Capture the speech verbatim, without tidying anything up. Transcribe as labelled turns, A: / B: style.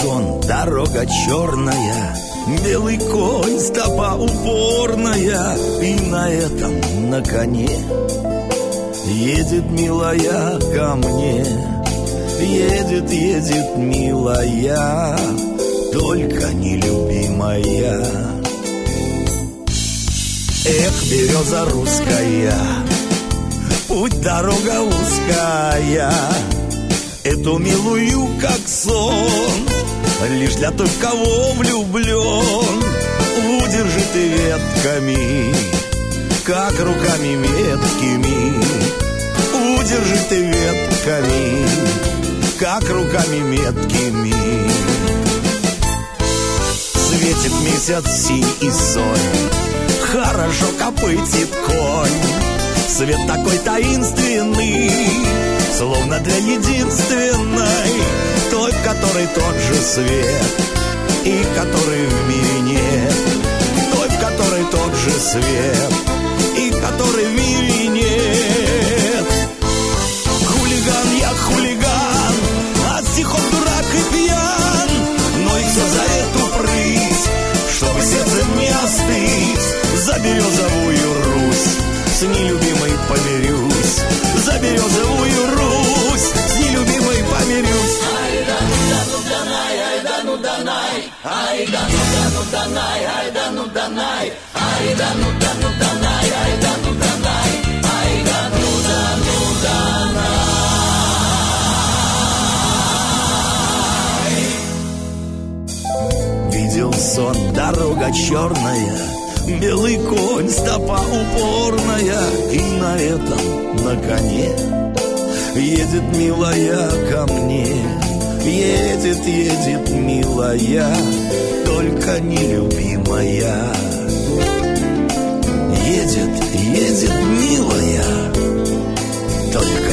A: сон, дорога черная, белый конь, стопа упорная, и на этом, на коне едет милая ко мне. Едет, едет милая, только нелюбимая. Эх, береза русская, путь, дорога узкая, эту милую, как сон, лишь для той, в кого влюблен, удержит и ветками, как руками меткими, удержит и ветками, как руками меткими. Светит месяц синь и сонь, хорошо копытит конь. Свет такой таинственный, словно для единственной, той, в которой тот же свет, и которой в мире нет. Той, в которой тот же свет, и которой в мире нет. Хулиган, я хулиган, от стихов дурак и пьян, но и все за эту прыть, чтобы сердце не остыть. За березовую Русь с нелюбимой помирюсь, за березовую Русь с нелюбимой помирюсь. Ай да ну да ну данай, ай да ну данай, ай да ну да ну данай, ай да ну данай, ай да ну да ну данай, ай да ну данай, ай да ну да ну данай. Видел сон, дорога черная, белый конь, стопа упорная, и на этом, на коне едет милая ко мне. Едет, едет милая, только нелюбимая. Едет, едет милая, только